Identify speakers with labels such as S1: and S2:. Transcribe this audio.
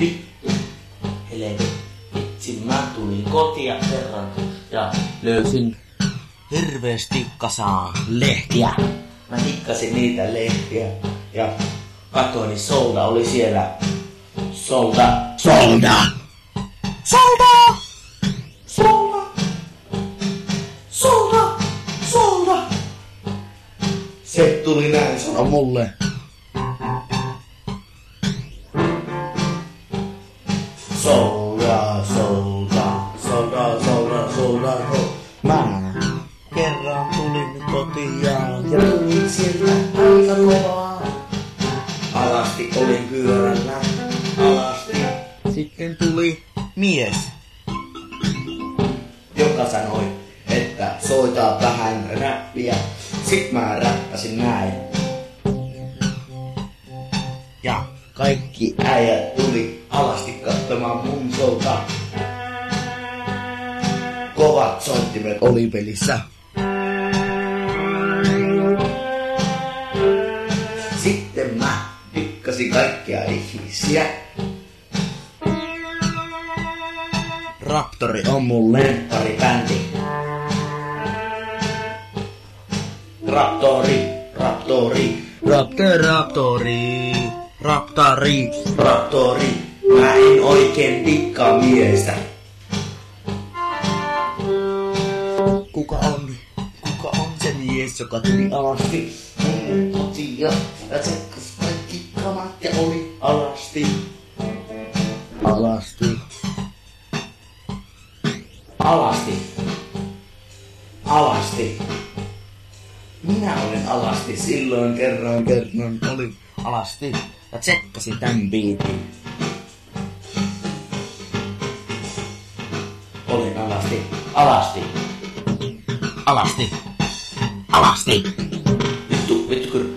S1: vittu. Helvetti, mä tulin kotia kerran ja löysin hirveästi kasaan lehtiä. Mä tikkasin niitä lehtiä ja katsoin, niin Souda oli siellä. Souda! Souda! Souda! Souda! Souda! Souda! Se tuli näin sano mulle. Souda, souda, souda, souda, souda, mä kerran tulin kotiin ja tulin sieltä aika kovaa. Alasti olin pyörällä, alasti. Sitten tuli mies, joka sanoi, että soita vähän räppiä. Sit mä räppäsin näin. Ja kaikki äijät tuli alasti katsomaan mun showta. Kovat soittimet oli pelissä. Sitten mä tikkasin kaikkia ihmisiä. Raptori on mun lempparibändi. Raptori, raptori, raptori. Mä en oikein tikkaa miestä. Kuka on se mies, joka tuli alasti mun kotia ja tsekkas kaikki kamat ja oli alasti. Minä olin alasti silloin kerran olin alasti ja tsekkasin tän biitin. Olin alasti. Vittu kyrppi.